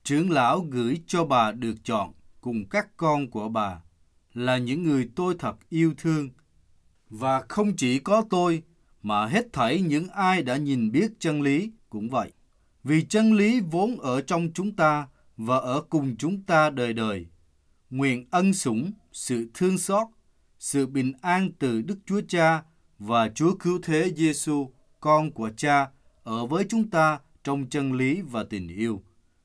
Trưởng lão gửi cho bà được chọn cùng các con của bà là những người tôi thật yêu thương. Và không chỉ có tôi, mà hết thảy những ai đã nhìn biết chân lý cũng vậy. Vì chân lý vốn ở trong chúng ta và ở cùng chúng ta đời đời. Nguyện ân sủng, sự thương xót, sự bình an từ Đức Chúa Cha và Chúa Cứu Thế Giêsu, con của Cha, ở với chúng ta trong chân lý và tình yêu.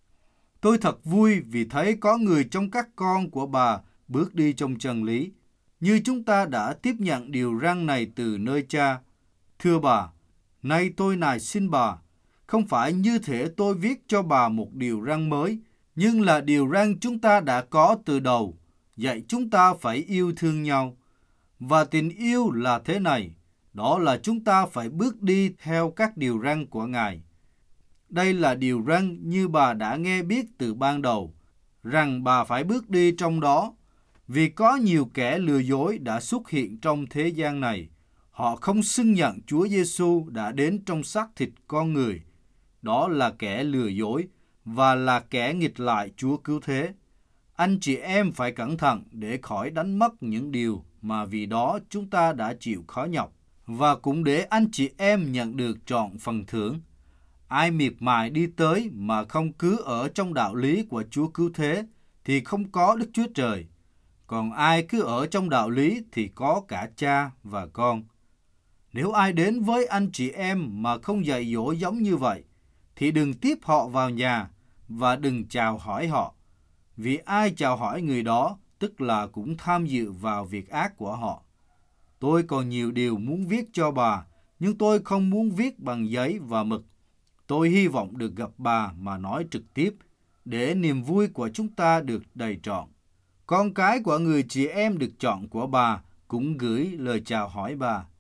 Tôi thật vui vì thấy có người trong các con của bà bước đi trong chân lý, như chúng ta đã tiếp nhận điều răn này từ nơi Cha. Thưa bà, nay tôi nài xin bà, không phải như thể tôi viết cho bà một điều răn mới, nhưng là điều răn chúng ta đã có từ đầu, dạy chúng ta phải yêu thương nhau. Và tình yêu là thế này, đó là chúng ta phải bước đi theo các điều răn của Ngài. Đây là điều răn như bà đã nghe biết từ ban đầu, rằng bà phải bước đi trong đó, vì có nhiều kẻ lừa dối đã xuất hiện trong thế gian này. Họ không xưng nhận Chúa Giêsu đã đến trong xác thịt con người. Đó là kẻ lừa dối và là kẻ nghịch lại Chúa Cứu Thế. Anh chị em phải cẩn thận để khỏi đánh mất những điều mà vì đó chúng ta đã chịu khó nhọc, và cũng để anh chị em nhận được trọn phần thưởng. Ai miệt mài đi tới mà không cứ ở trong đạo lý của Chúa Cứu Thế thì không có Đức Chúa Trời. Còn ai cứ ở trong đạo lý thì có cả cha và con. Nếu ai đến với anh chị em mà không dạy dỗ giống như vậy, thì đừng tiếp họ vào nhà và đừng chào hỏi họ. Vì ai chào hỏi người đó, tức là cũng tham dự vào việc ác của họ. Tôi còn nhiều điều muốn viết cho bà, nhưng tôi không muốn viết bằng giấy và mực. Tôi hy vọng được gặp bà mà nói trực tiếp, để niềm vui của chúng ta được đầy trọn. Con cái của người chị em được chọn của bà cũng gửi lời chào hỏi bà.